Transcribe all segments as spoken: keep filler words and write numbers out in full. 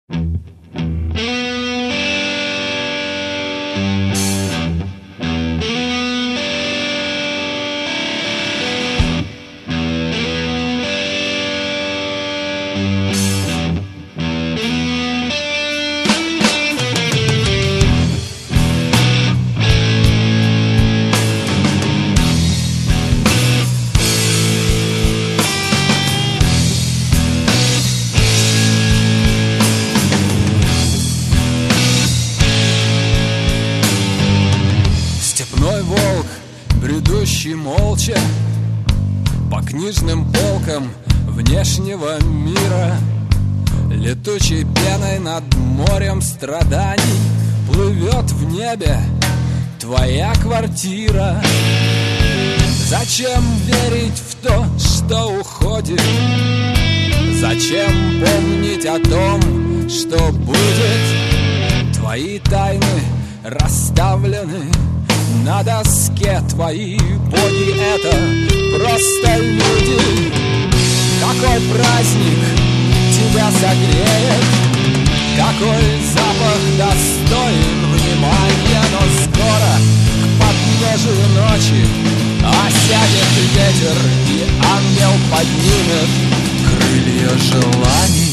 Степной волк, бредущий молча по книжным полкам внешнего мира, летучей пеной над морем страданий плывет в небе твоя квартира. Зачем верить в то, что уходит? Зачем помнить о том, что будет? Твои тайны расставлены на доске, твои боги — это просто люди. Какой праздник тебя согреет, какой запах достоин внимания, но скоро к подножию ночи осядет ветер, и ангел поднимет крылья желаний.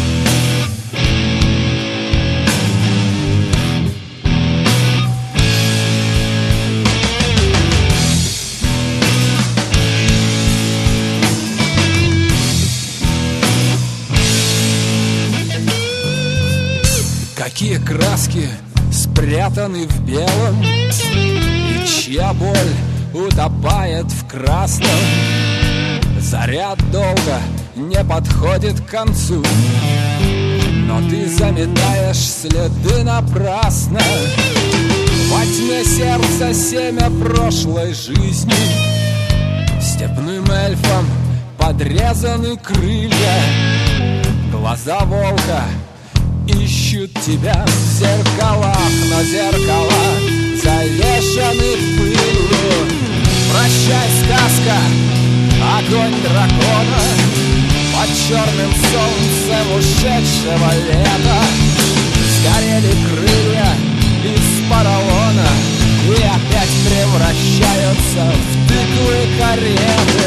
Какие краски спрятаны в белом, и чья боль утопает в красном. Заряд долго не подходит к концу, но ты заметаешь следы напрасно. Во тьме сердца семя прошлой жизни, степным эльфом подрезаны крылья. Глаза волка ищут тебя в зеркалах, но зеркала завешаны пылью. Прощай, сказка, огонь дракона, под черным солнцем ушедшего лета. Сгорели крылья из поролона и опять превращаются в тыквы кареты.